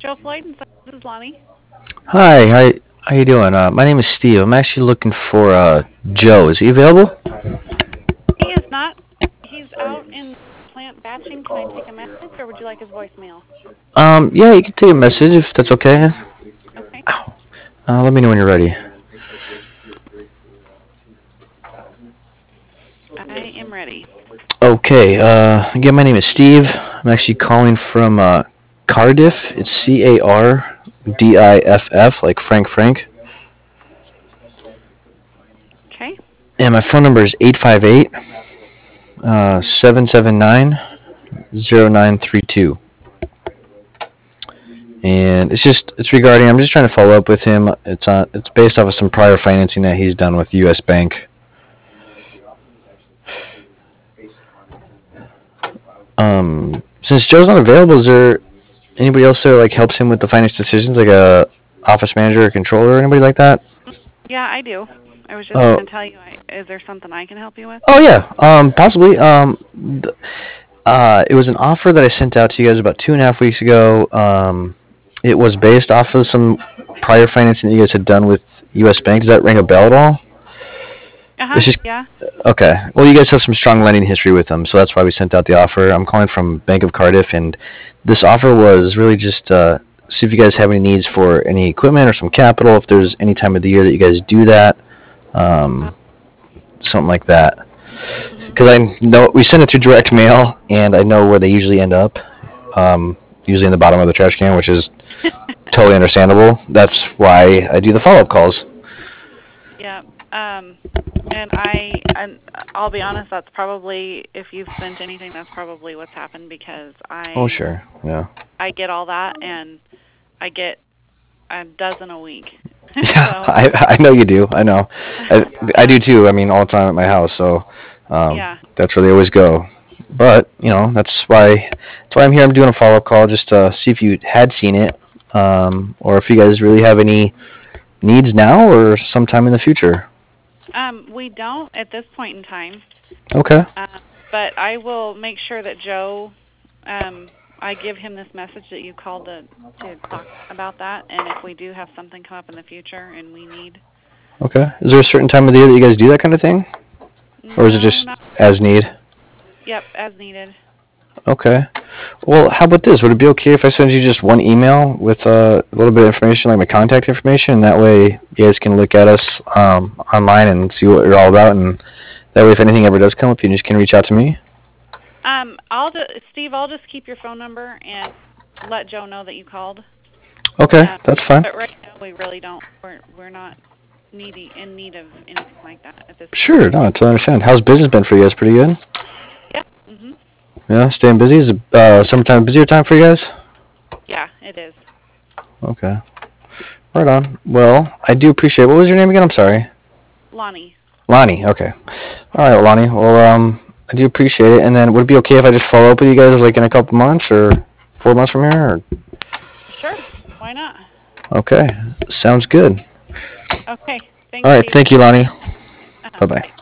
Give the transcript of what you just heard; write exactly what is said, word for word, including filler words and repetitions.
Joe Floyd, and this is Lonnie. Hi, how how you doing? Uh, my name is Steve. I'm actually looking for uh, Joe. Is he available? He is not. He's out in plant batching. Can I take a message, or would you like his voicemail? Um, yeah, you can take a message if that's okay. Okay. Ow. Uh, let me know when you're ready. I am ready. Okay. Uh, again, my name is Steve. I'm actually calling from uh, Cardiff. It's C A R D I F F, like Frank Frank. Okay. And my phone number is eight five eight uh seven seven nine zero nine three two. And it's just it's regarding. I'm just trying to follow up with him. It's on. It's based off of some prior financing that he's done with U S. Bank. Um, since Joe's not available, is there anybody else that like helps him with the finance decisions, like a office manager or controller or anybody like that? Yeah, I do. I was just Oh, going to tell you. I, is there something I can help you with? oh yeah. Um, possibly. Um, th- uh, it was an offer that I sent out to you guys about two and a half weeks ago. Um, it was based off of some prior financing that you guys had done with U S. Bank. Does that ring a bell at all? Uh huh. It's just Yeah. okay. Well, you guys have some strong lending history with them, so that's why we sent out the offer. I'm calling from Bank of Cardiff, and this offer was really just uh, see if you guys have any needs for any equipment or some capital. If there's any time of the year that you guys do that, Uh, um, something like that. mhm. Because I know we send it through direct mail, and I know where they usually end up. Um, usually in the bottom of the trash can, which is totally understandable. That's why I do the follow-up calls. Yeah. Um. And I, and I'll be honest. That's probably, if you've sent anything, that's probably what's happened because Oh, I, sure. Yeah. I get all that, and I get a dozen a week. Yeah, So. I, I know you do. I know. I, I do too. I mean, all the time at my house. So um, Yeah. that's where they always go. But you know, that's why that's why I'm here. I'm doing a follow up call just to see if you had seen it, um, or if you guys really have any needs now or sometime in the future. Um, we don't at this point in time, Okay. uh, but I will make sure that Joe, um, I give him this message that you called to to talk about that, and if we do have something come up in the future and we need, Okay. Is there a certain time of the year that you guys do that kind of thing, or is it no, just not, as need? yep, as needed. Okay. Well, how about this? Would it be okay if I send you just one email with uh, a little bit of information, like my contact information, and that way you guys can look at us um, online and see what you're all about, and that way if anything ever does come up, you just can reach out to me. Um, I'll ju- Steve, I'll just keep your phone number and let Joe know that you called. Okay, Um, that's fine. but right now we really don't. We're we're not needy in need of anything like that at this point. Sure, no, I totally understand. How's business been for you guys? Pretty good? Yep. Mhm. Yeah, staying busy? Is it uh, summertime busier time for you guys? Yeah, it is. Okay, right on. Well, I do appreciate it. What was your name again? I'm sorry. Lonnie. Lonnie, okay. All right, Lonnie. Well, um, I do appreciate it. And then would it be okay if I just follow up with you guys like in a couple months or four months from here? Or? Sure. Why not? Okay, sounds good. Okay. All Thanks, right, Steve. thank you, Lonnie. Uh-huh. Bye bye. Bye.